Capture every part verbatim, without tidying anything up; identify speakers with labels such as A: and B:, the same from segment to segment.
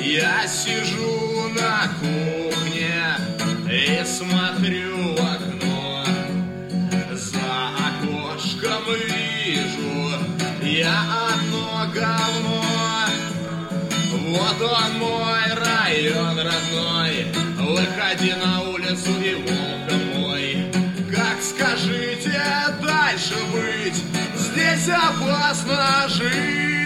A: Я сижу на кухне и смотрю в окно. За окошком вижу я одно говно. Вот он мой район родной. Выходи на улицу и волка мой. Как скажите дальше быть? Здесь опасно жить.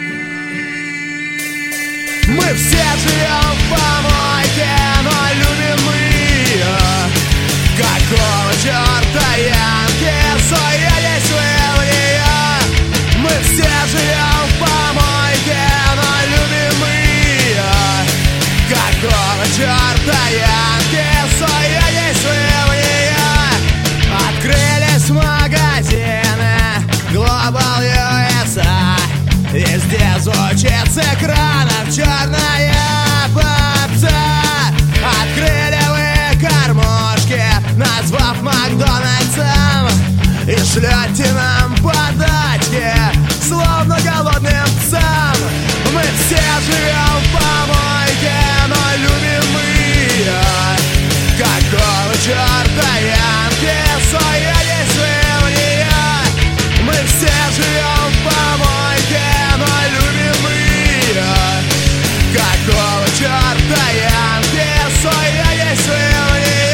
A: Мы все живем в помойке, но любим мы ее. Какого черта янки суетись вы в нее? Мы все живем в помойке, но любим мы ее. Какого черта янки суетись вы в нее? Открылись магазины Global ю эс эй. Везде звучит с экранов черная попса. Открыли вы кормушки, назвав Макдональдсом, и шлете нам подачки, словно голодным псам. Мы все живем в помойке, но любим мы ее. Какого черта янки суетись вы в нее? Мы все живем в помойке, но любим мы ее. Какого черта янки суетись вы в нее?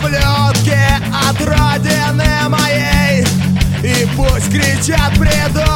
A: От родины моей, и пусть кричат придурки.